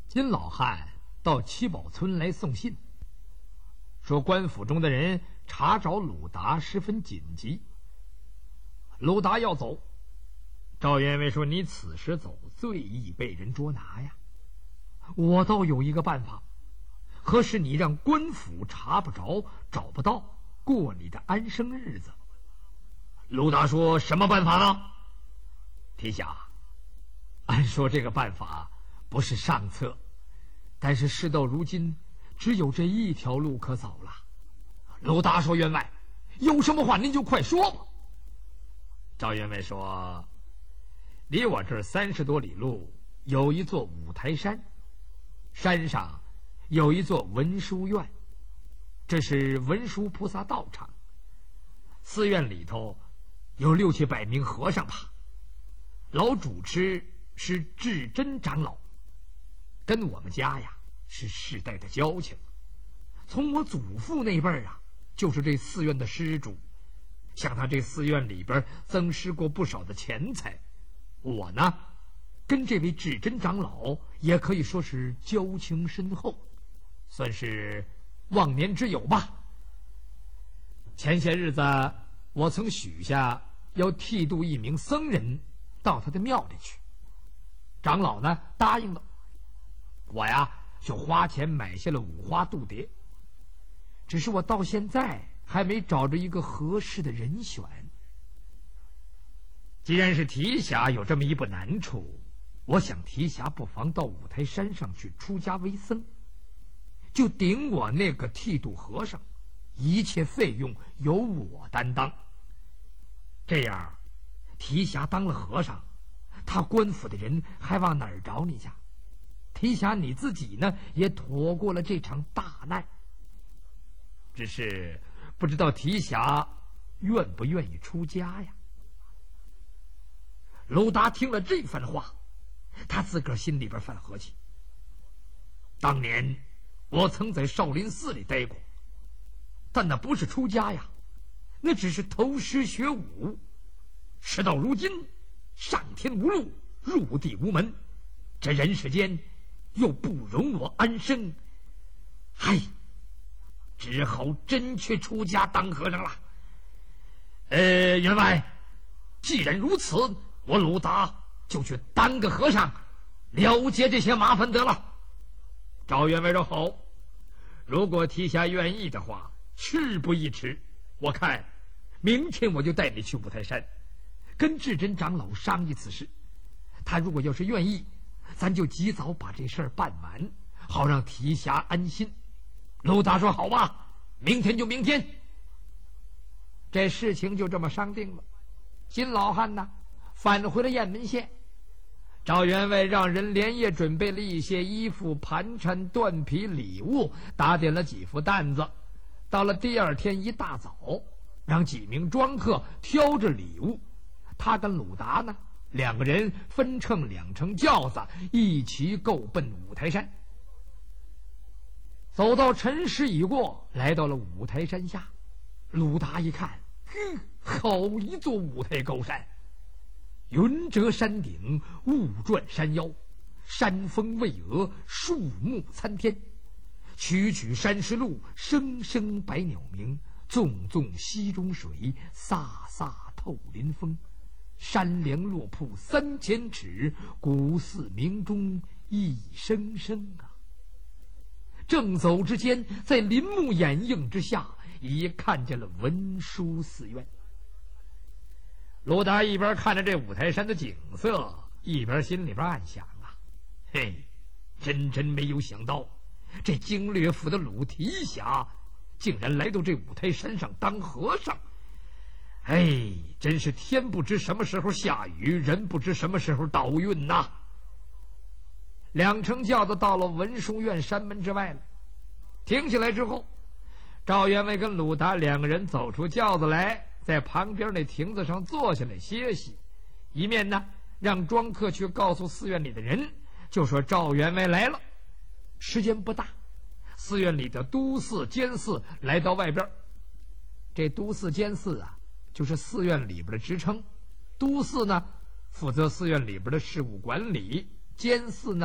金老汉到七宝村来送信，说官府中的人查找鲁达十分紧急，鲁达要走。赵员外说：“你此时走，最易被人捉拿呀。我倒有一个办法，何时你让官府查不着、找不到，过你的安生日子？”鲁达说：“什么办法呢？”提辖，按说这个办法不是上策，但是事到如今，只有这一条路可走了。鲁达说：“员外，有什么话您就快说吧。”赵员外说：“离我这儿30多里路有一座五台山，山上有一座文殊院，这是文殊菩萨道场。寺院里头有6、7百名和尚吧，老主持是智真长老，跟我们家呀是世代的交情。从我祖父那辈儿啊，就是这寺院的施主，向他这寺院里边增施过不少的钱财。我呢，跟这位智真长老也可以说是交情深厚，算是忘年之友吧。前些日子我曾许下要剃度一名僧人到他的庙里去，长老呢答应了，我呀就花钱买下了五花度牒，只是我到现在还没找着一个合适的人选。既然是提辖有这么一步难处，我想提辖不妨到五台山上去出家为僧，就顶我那个剃度和尚，一切费用由我担当。这样提辖当了和尚，他官府的人还往哪儿找你去？提辖你自己呢也躲过了这场大难。只是不知道提辖愿不愿意出家呀？鲁达听了这番话，他自个儿心里边犯和气。当年我曾在少林寺里待过，但那不是出家呀，那只是偷师学武。事到如今，上天无路，入地无门，这人世间又不容我安生，唉，只好真去出家当和尚了。员外，既然如此，我鲁达就去当个和尚，了结这些麻烦得了。赵员外说：“好，如果提辖愿意的话，事不宜迟。我看明天我就带你去五台山，跟智真长老商议此事。他如果要是愿意，咱就及早把这事儿办完，好让提辖安心。”鲁达说：“好吧，明天就明天。”这事情就这么商定了。金老汉呢返回了雁门县，赵员外让人连夜准备了一些衣服、盘缠、缎皮、礼物，打点了几副担子。到了第二天一大早，让几名庄客挑着礼物，他跟鲁达呢2个人分乘2乘轿子，一齐够奔五台山。走到辰时已过，来到了五台山下。鲁达一看，好一座五台高山，云遮山顶，雾转山腰，山峰巍峨，树木参天，曲曲山石路，声声百鸟鸣，纵纵溪中水，飒飒透林风。山梁落瀑3000尺，古寺鸣钟一声声啊！正走之间，在林木掩映之下，已看见了文殊寺院。鲁达一边看着这五台山的景色，一边心里边暗想啊，嘿，真没有想到，这经略府的鲁提辖竟然来到这五台山上当和尚。哎，真是天不知什么时候下雨，人不知什么时候倒运呐。2乘轿子到了文殊院山门之外了，停下来之后，赵员外跟鲁达2个人走出轿子来，在旁边那亭子上坐下来歇息，一面呢让庄客去告诉寺院里的人，就说赵员外来了。时间不大，寺院里的都寺、监寺来到外边。这都寺、监寺啊，就是寺院里边的职称。都寺呢负责寺院里边的事务管理，监寺呢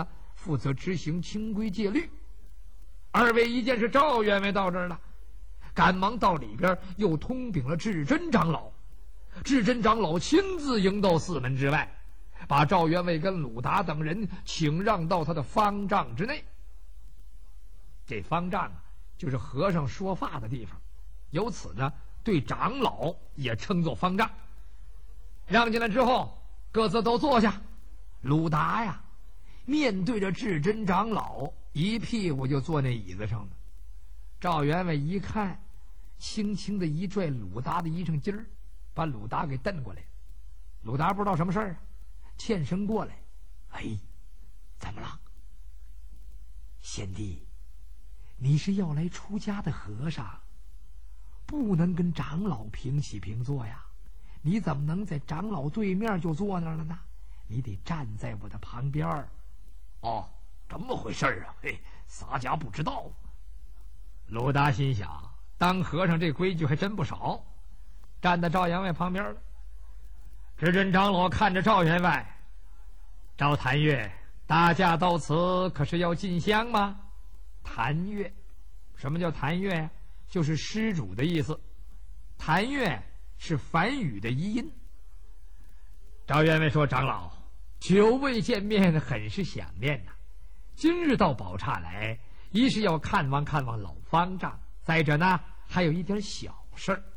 负责执行清规戒律。二位一见是赵员外到这儿了，赶忙到里边又通禀了智真长老。智真长老亲自迎到寺门之外，把赵员外跟鲁达等人请让到他的方丈之内。这方丈啊，就是和尚说法的地方，由此呢，对长老也称作方丈。让进来之后，各自都坐下。鲁达呀，面对着智真长老，一屁股就坐那椅子上了。赵员外一看，轻轻的一拽鲁达的衣裳襟儿，把鲁达给瞪过来。鲁达不知道什么事儿啊，欠身过来。哎，怎么了？贤弟，你是要来出家的和尚，不能跟长老平起平坐呀。你怎么能在长老对面就坐那儿了呢？你得站在我的旁边。 哦，这么回事啊？嘿，洒家不知道。 鲁达心想，当和尚这规矩还真不少，站在赵员外旁边了。智真长老看着赵员外，赵谭月，大驾到此，可是要进香吗？谭月，什么叫谭月呀？就是施主的意思。谭月是梵语的译音。赵员外说：“长老，久未见面，很是想念呐。今日到宝刹来，一是要看望看望老方丈，再者呢，还有一点小事儿。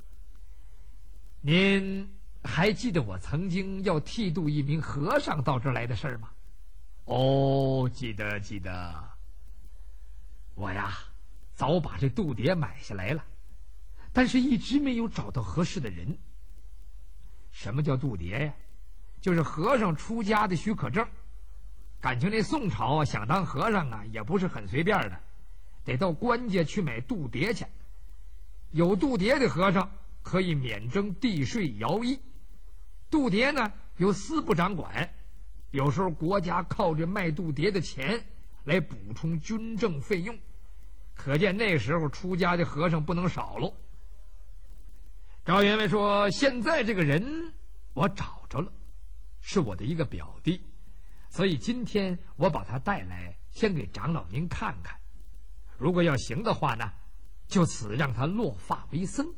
您还记得我曾经要剃度一名和尚到这儿来的事儿吗？”“ 哦，记得。 我呀，早把这度牒买下来了，但是一直没有找到合适的人。”“什么叫度牒呀？就是和尚出家的许可证。感情这宋朝啊，想当和尚啊，也不是很随便的，得到官家去买度牒去。有度牒的和尚可以免征地税徭役。度牒呢，由司部长管，有时候国家靠着卖度牒的钱来补充军政费用，可见那时候出家的和尚不能少喽。”赵员外说：“现在这个人我找着了，是我的一个表弟，所以今天我把他带来，先给长老您看看。如果要行的话呢，就此让他落发为僧。”“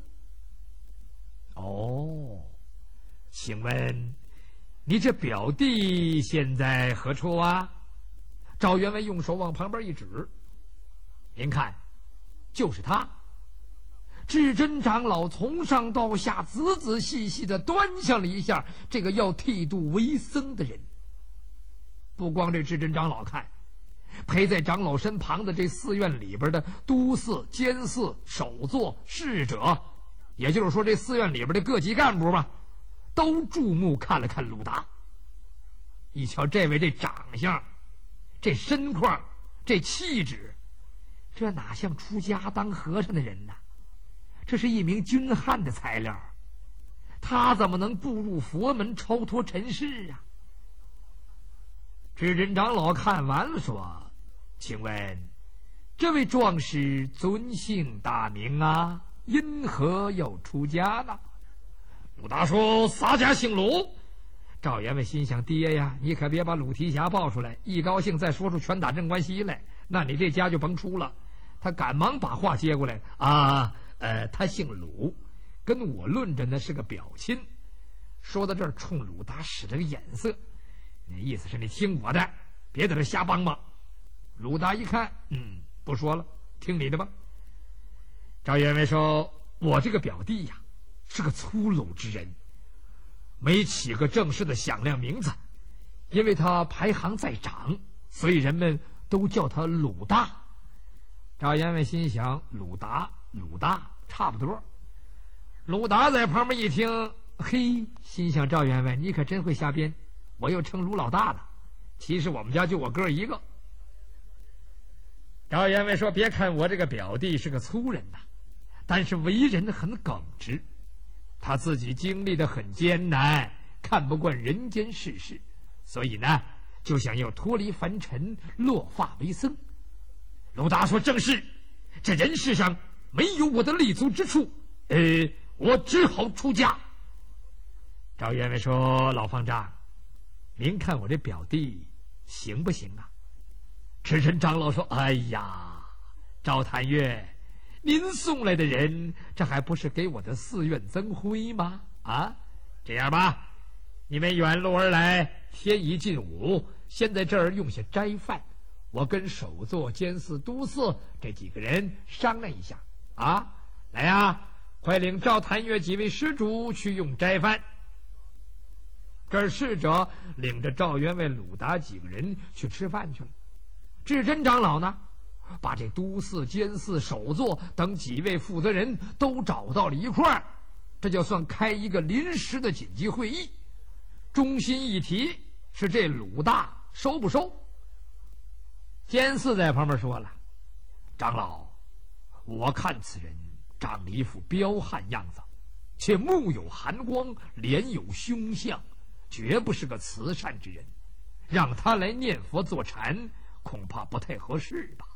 哦，请问你这表弟现在何处啊？”赵员外用手往旁边一指：“您看，就是他。”智真长老从上到下仔仔细细的端详了一下这个要剃度为僧的人。不光这智真长老看，陪在长老身旁的这寺院里边的都寺、监寺、首座、侍者，也就是说这寺院里边的各级干部嘛，都注目看了看鲁达。一瞧这位这长相，这身况，这气质，这哪像出家当和尚的人呢？这是一名军汉的材料，他怎么能步入佛门超脱尘世啊？智真长老看完了说：“请问这位壮士尊姓大名啊？因何要出家呢？” 鲁达说：“洒家姓鲁。” 赵员外心想：爹呀，你可别把鲁提辖报出来，一高兴再说出拳打镇关西来，那你这家就甭出了。他赶忙把话接过来：“他姓鲁，跟我论着呢是个表亲。”说到这儿，冲鲁达使了个眼色，那意思是你听我的，别在这瞎帮忙。鲁达一看，不说了，听你的吧。赵员外说：“我这个表弟呀，是个粗鲁之人，没起个正式的响亮名字，因为他排行在长，所以人们都叫他鲁大。”赵员外心想：鲁大差不多。鲁达在旁边一听，嘿，心想：赵员外你可真会瞎编，我又称鲁老大了，其实我们家就我哥一个。赵员外说：“别看我这个表弟是个粗人呐，但是为人很耿直，他自己经历的很艰难，看不惯人间世事，所以呢，就想要脱离凡尘，落发为僧。”鲁达说：“正是，这人世上没有我的立足之处，我只好出家。”赵员外说：“老方丈，您看我这表弟行不行啊？” 智真长老说：“哎呀，赵探月，您送来的人，这还不是给我的寺院增灰吗？啊，这样吧，你们远路而来，天已近午，先在这儿用下斋饭。我跟首座、监司、都司这几个人商量一下啊，来呀，快领赵探月几位施主去用斋饭。”这儿侍者领着赵员外、鲁达几个人去吃饭去了。智真长老呢，把这都司、监司、首座等几位负责人都找到了一块儿，这就算开一个临时的紧急会议。中心议题是这鲁大收不收？监司在旁边说了：“长老，我看此人长了一副彪悍样子，且目有寒光，脸有凶相，绝不是个慈善之人，让他来念佛坐禅，恐怕不太合适吧。”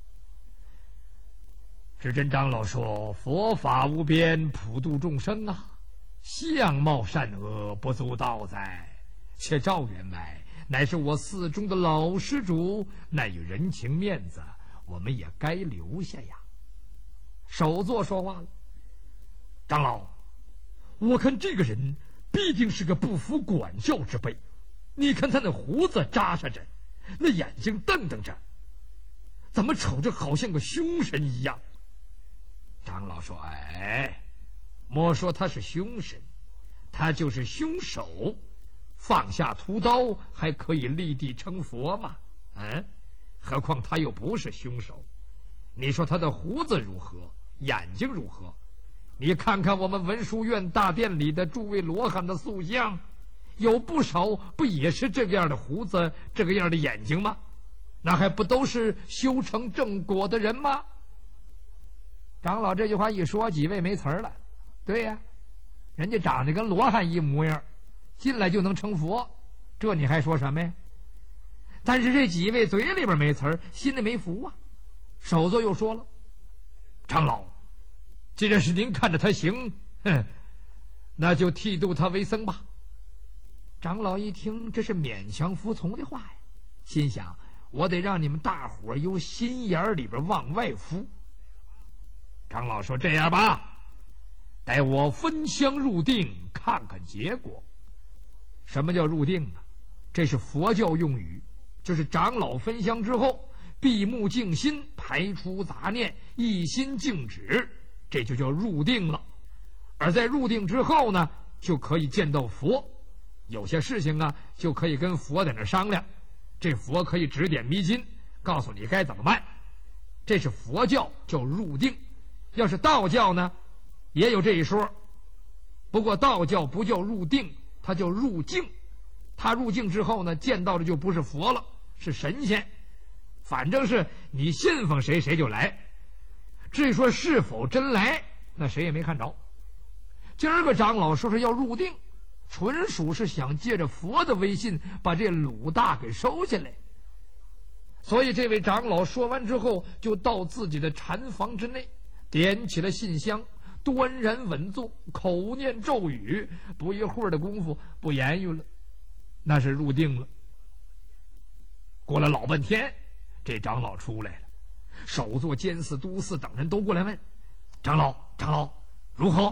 智真长老说：“佛法无边，普度众生啊，相貌善恶不足道哉。且赵员外乃是我寺中的老施主，乃有人情面子，我们也该留下呀。”首座说话了：“长老，我看这个人必定是个不服管教之辈。你看他那胡子扎沙着，那眼睛瞪瞪着，怎么瞅着好像个凶神一样？”长老说：“哎，莫说他是凶神，他就是凶手，放下屠刀还可以立地成佛嘛。何况他又不是凶手。你说他的胡子如何，眼睛如何？你看看我们文殊院大殿里的诸位罗汉的塑像，有不少不也是这个样的胡子，这个样的眼睛吗？那还不都是修成正果的人吗？”长老这句话一说，几位没词儿了。对呀，人家长得跟罗汉一模样，进来就能成佛，这你还说什么呀？但是这几位嘴里边没词儿，心里没服啊。首座又说了：“长老，既然是您看着他行，那就剃度他为僧吧。”长老一听，这是勉强服从的话呀，心想：我得让你们大伙儿由心眼里边往外服。长老说：“这样吧，待我分香入定，看看结果。”什么叫入定啊？这是佛教用语，就是长老分香之后，闭目静心，排除杂念，一心静止，这就叫入定了。而在入定之后呢，就可以见到佛，有些事情啊，就可以跟佛在那商量，这佛可以指点迷津，告诉你该怎么办。这是佛教叫入定。要是道教呢，也有这一说，不过道教不叫入定，它叫入境。他入境之后呢，见到的就不是佛了，是神仙。反正是你信奉谁，谁就来。至于说是否真来，那谁也没看着。今儿个长老说是要入定，纯属是想借着佛的威信，把这鲁大给收下来。所以这位长老说完之后，就到自己的禅房之内，点起了信香，端然稳坐，口念咒语，不一会儿的功夫不言语了，那是入定了。过了老半天，这长老出来了，首座、监司、都司等人都过来问：“长老如何？”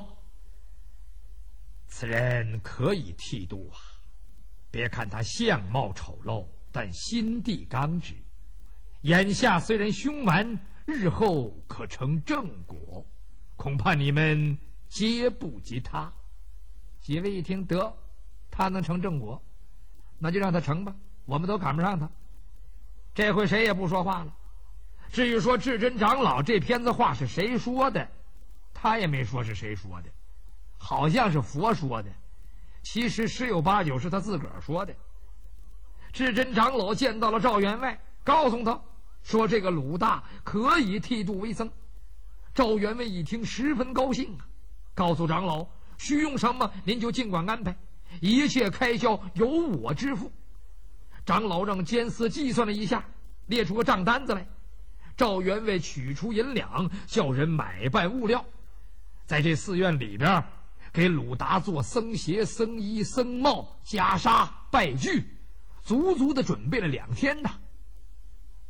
此人可以剃度啊，别看他相貌丑陋，但心地刚直，眼下虽然凶顽，日后可成正果，恐怕你们皆不及他。几位一听，得，他能成正果，那就让他成吧，我们都赶不上他。这回谁也不说话了。至于说智真长老这片子话是谁说的，他也没说是谁说的，好像是佛说的，其实十有八九是他自个儿说的。智真长老见到了赵员外，告诉他说这个鲁大可以剃度为僧。赵员外一听十分高兴啊，告诉长老需用什么您就尽管安排，一切开销由我支付。长老让监司计算了一下，列出个账单子来。赵员外取出银两，叫人买办物料，在这寺院里边给鲁达做僧鞋、僧衣、僧帽、袈裟、拜具，足足的准备了2天呐。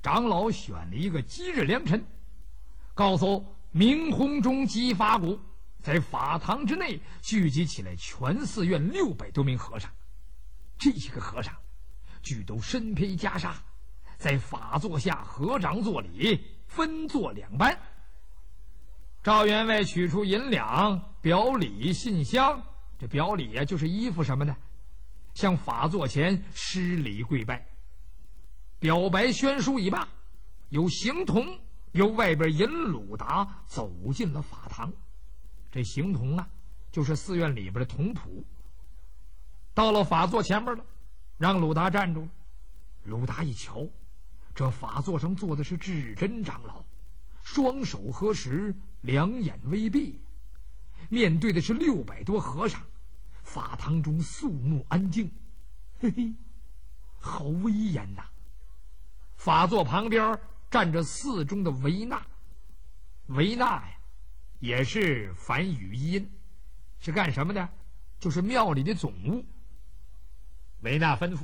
长老选了一个吉日良辰，告诉明洪中及法鼓，在法堂之内聚集起来全寺院600多名和尚。这些个和尚俱都身披袈裟，在法座下合掌作礼，分作2班。赵员外取出银两，表里信香，这表里就是衣服什么的，向法座前施礼跪拜，表白宣书已罢，有刑童由外边引鲁达走进了法堂。这刑童就是寺院里边的童仆。到了法座前面了，让鲁达站住了。鲁达一瞧，这法座上坐的是智真长老，双手合十，两眼微闭，面对的是600多和尚。法堂中肃穆安静，嘿嘿，好威严呐！法座旁边站着寺中的维纳，维纳也是梵语一音，是干什么的？就是庙里的总务。维纳吩咐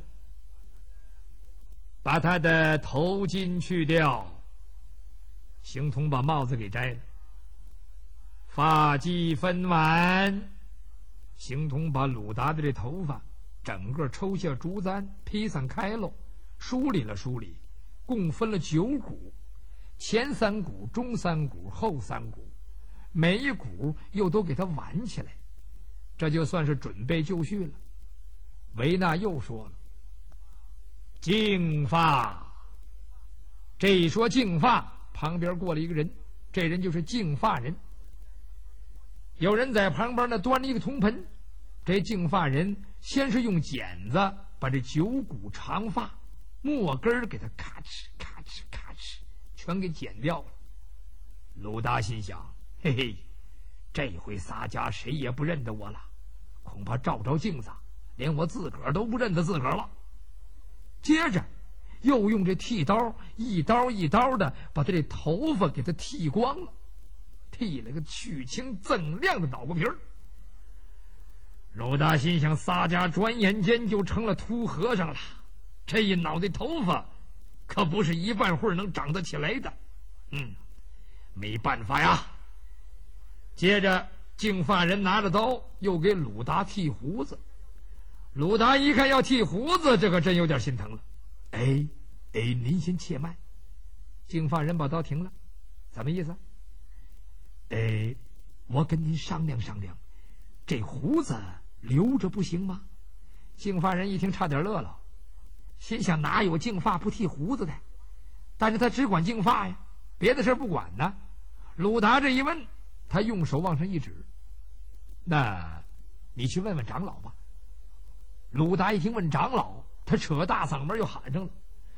把他的头巾去掉，刑童把帽子给摘了，发髻分完，刑童把鲁达的这头发整个抽下竹簪，披散开喽，梳理了梳理，共分了9股，前3股，中3股，后3股，每一股又都给他挽起来，这就算是准备就绪了。维纳又说了：“净发。”这一说净发，旁边过了一个人，这人就是净发人。有人在旁边端了一个铜盆，这净发人先是用剪子把这9股长发末根给他咔哧咔哧咔哧全给剪掉了。鲁达心想：嘿嘿，这回撒家谁也不认得我了，恐怕照照镜子连我自个儿都不认得自个儿了。接着又用这剃刀一刀一刀的把他这头发给他剃光了，剃了个去青锃亮的脑瓜皮儿。鲁达心想，撒家转眼间就成了秃和尚了，这一脑袋头发可不是一半会儿能长得起来的。没办法呀。接着净发人拿着刀又给鲁达剃胡子。鲁达一看要剃胡子，这可真有点心疼了。您先且慢。净发人把刀停了，怎么意思？我跟您商量商量，这胡子留着不行吗？净发人一听差点乐了，心想哪有净发不剃胡子的？但是他只管净发呀，别的事不管呢。鲁达这一问，他用手往上一指：“那你去问问长老吧。”鲁达一听问长老，他扯大嗓门又喊上了：“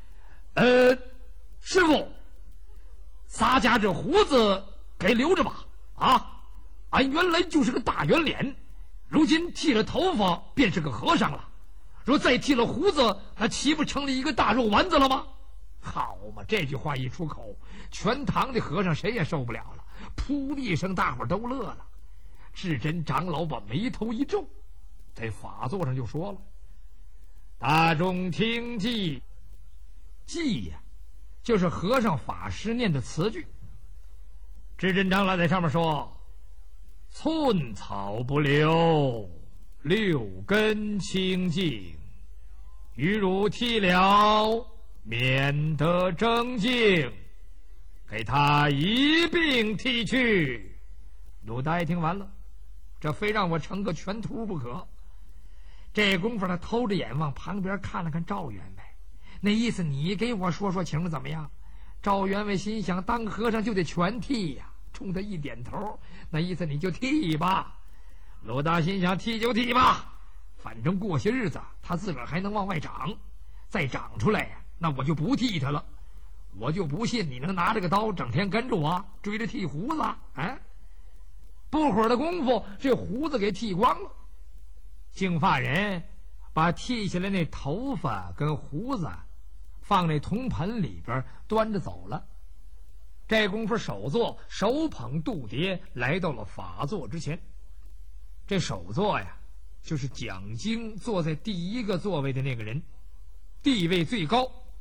师傅，撒家这胡子给留着吧！俺原来就是个大圆脸，如今剃了头发便是个和尚了，若再剃了胡子，那岂不成了一个大肉丸子了吗？”好嘛，这句话一出口，全堂的和尚谁也受不了了，噗的一声，大伙儿都乐了。智真长老把眉头一皱，在法座上就说了：“大众听记。”记呀，就是和尚法师念的词句。智真长老在上面说：“寸草不留，6根清净，余汝剃了，免得争竞，给他一并剃去。”鲁达一听完了，这非让我成个全秃不可。这功夫他偷着眼往旁边看了看赵员外，那意思你给我说说情怎么样？赵员外心想，当和尚就得全剃呀，冲他一点头，那意思你就剃吧。鲁达心想，剃就剃吧，反正过些日子他自个儿还能往外长，再长出来呀，那我就不剃他了。我就不信你能拿这个刀整天跟着我追着剃胡子。不会儿的功夫，这胡子给剃光了。净发人把剃下来那头发跟胡子放那铜盆里边端着走了。这功夫首座手捧度牒来到了法座之前。这首座呀，就是讲经坐在第一个座位的那个人，地位最高，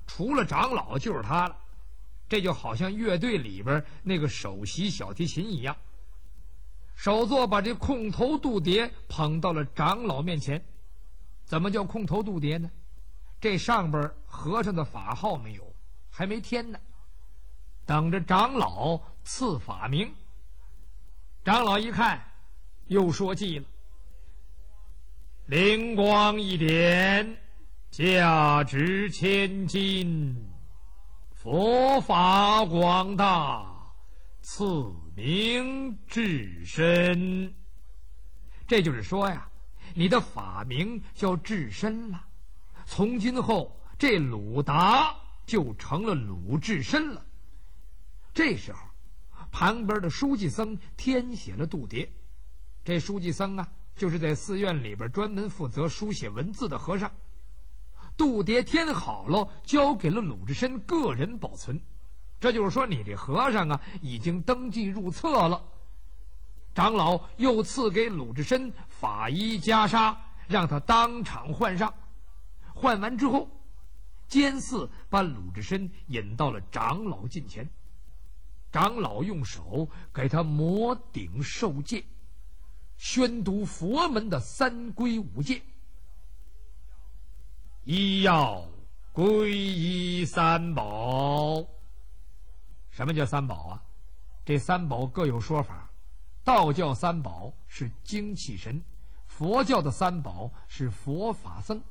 除了长老就是他了。这就好像乐队里边那个首席小提琴一样，首座把这空头度牒捧到了长老面前。怎么叫空头度牒呢？这上边和尚的法号没有，还没添呢，等着长老赐法名。长老一看，又说记了：灵光一点，价值千金，佛法广大，赐名至身。这就是说呀，你的法名叫至身了，从今后这鲁达就成了鲁智深了。这时候旁边的书记僧填写了度牒。这书记僧啊，就是在寺院里边专门负责书写文字的和尚。度牒填好了，交给了鲁智深个人保存。这就是说，你这和尚啊，已经登记入册了。长老又赐给鲁智深法衣袈裟，让他当场换上。换完之后，监寺把鲁智深引到了长老近前。长老用手给他摩顶受戒，宣读佛门的三规五戒。一要皈依三宝。什么叫三宝啊？这三宝各有说法。道教三宝是精气神，佛教的三宝是佛法僧。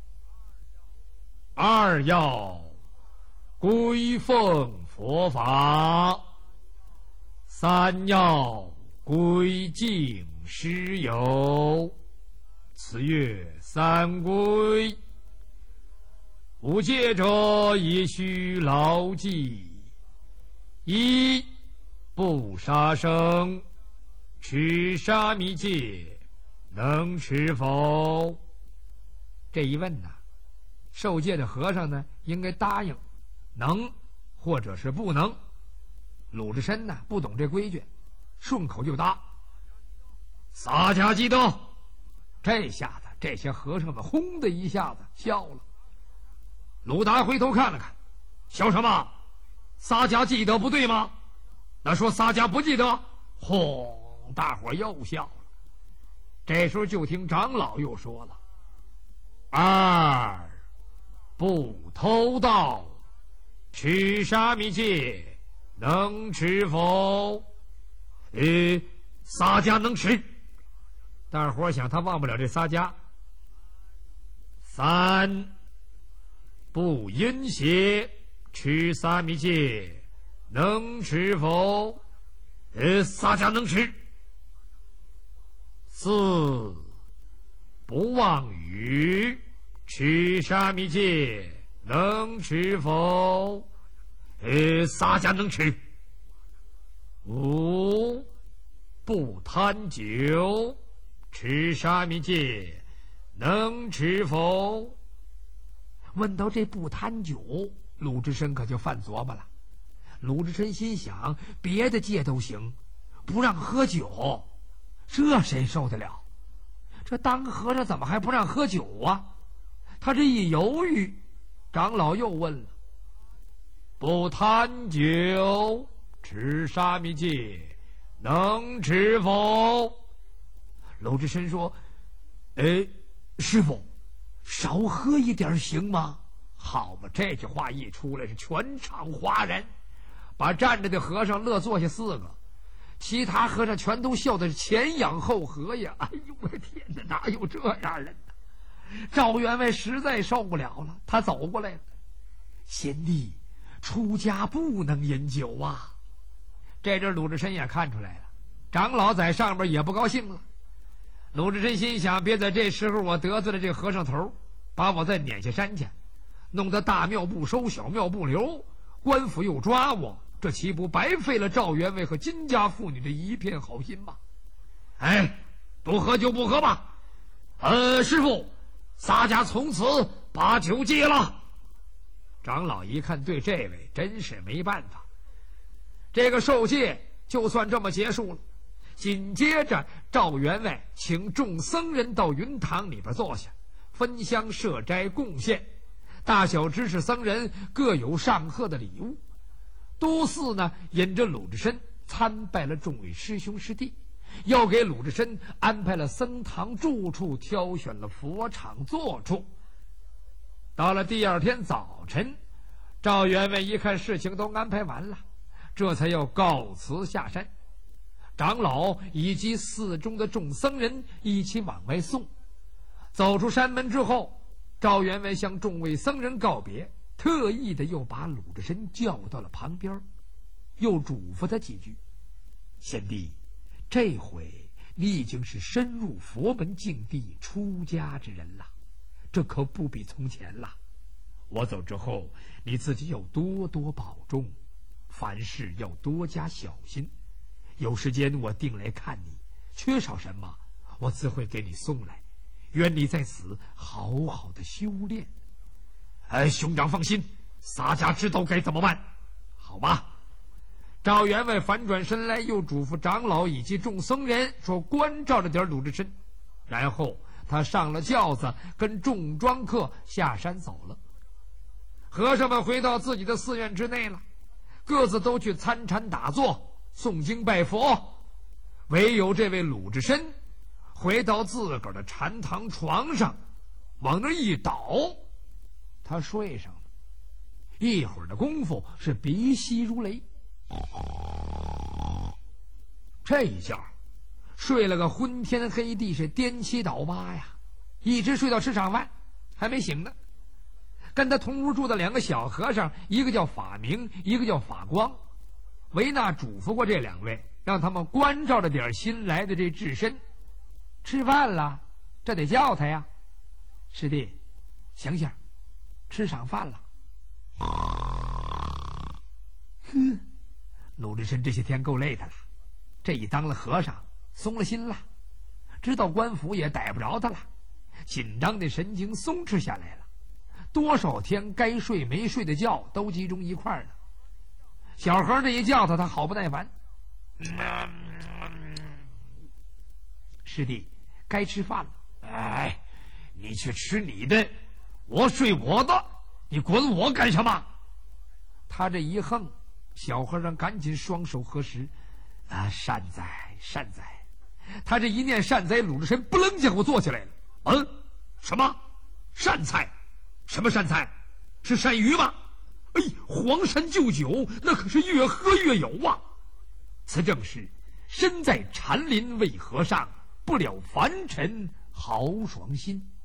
二要归奉佛法，三要归敬师友，此曰三规。五戒者也须牢记：一、不杀生，持沙弥戒，能持否？这一问呐，受戒的和尚呢，应该答应能或者是不能。鲁智深呢，不懂这规矩，顺口就答：洒家记得。这下子这些和尚们轰的一下子笑了。鲁达回头看了看，笑什么？洒家记得不对吗？那说洒家不记得？轰！大伙又笑了。这时候就听长老又说了：二、不偷盗，持沙弥戒，能持否？洒家能持。大伙想他忘不了这洒家。三、不淫邪，持沙弥戒，能持否？洒家能持。四、不妄语，持沙弥戒，能持否？洒家能持。五、不贪酒，持沙弥戒，能持否？问到这不贪酒，鲁智深可就犯琢磨了。鲁智深心想，别的戒都行，不让喝酒，这谁受得了？这当和尚怎么还不让喝酒啊？他这一犹豫，长老又问了：不贪酒，持沙弥戒，能持否？鲁智深说：师父，少喝一点行吗？好嘛，这句话一出来，是全场哗然，把站着的和尚乐坐下4个，其他和尚全都笑得是前仰后合呀！哎呦我的天哪，哪有这样人呢？赵员外实在受不了了，他走过来了：贤弟，出家不能饮酒啊！这阵鲁智深也看出来了，长老在上边也不高兴了。鲁智深心想，别在这时候我得罪了这和尚头，把我再撵下山去，弄得大庙不收，小庙不留，官府又抓我，这岂不白费了赵员外和金家妇女的一片好心吗？不喝就不喝吧。师父，洒家从此把酒戒了。长老一看，对这位真是没办法，这个受戒就算这么结束了。紧接着赵员外请众僧人到云堂里边坐下，分香设斋贡献。 大小执事僧人各有上贺的礼物。都寺呢，引着鲁智深参拜了众位师兄师弟，要给鲁智深安排了僧堂住处，挑选了佛场坐处。到了第二天早晨，赵员外一看事情都安排完了，这才要告辞下山。长老以及寺中的众僧人一起往外送。走出山门之后，赵员外向众位僧人告别，特意的又把鲁智深叫到了旁边，又嘱咐他几句：贤弟，这回你已经是深入佛门境地出家之人了，这可不比从前了。我走之后，你自己要多多保重，凡事要多加小心。有时间我定来看你，缺少什么我自会给你送来。愿你在此好好的修炼。兄长放心，洒家知道该怎么办，好吧？赵员外反转身来，又嘱咐长老以及众僧人说关照着点鲁智深，然后他上了轿子，跟众庄客下山走了。和尚们回到自己的寺院之内了，各自都去参禅打坐，诵经拜佛，唯有这位鲁智深回到自个儿的禅堂床上，往那一倒，他睡上了。一会儿的功夫是鼻息如雷，这一觉睡了个昏天黑地，是颠七倒八呀，一直睡到吃上饭还没醒呢。跟他同屋住的两个小和尚，一个叫法明，一个叫法光，维纳嘱咐过这两位，让他们关照着点新来的这智深。吃饭了，这得叫他呀。师弟，醒醒，吃上饭了。鲁智深这些天够累的了，这一当了和尚，松了心了，知道官府也逮不着他了，紧张的神经松弛下来了。多少天该睡没睡的觉都集中一块儿了。小和这一叫他，他好不耐烦。师弟，该吃饭了。 你去吃你的，我睡我的，你管我干什么？ 他这一横，小和尚赶紧双手合十，善哉善哉。他这一念善哉，鲁智深不楞家伙坐起来了。 什么善菜？什么善菜？是鳝鱼吗？黄山旧酒，那可是越喝越有啊！ 此正是身在禅林为和尚，不了凡尘豪爽心。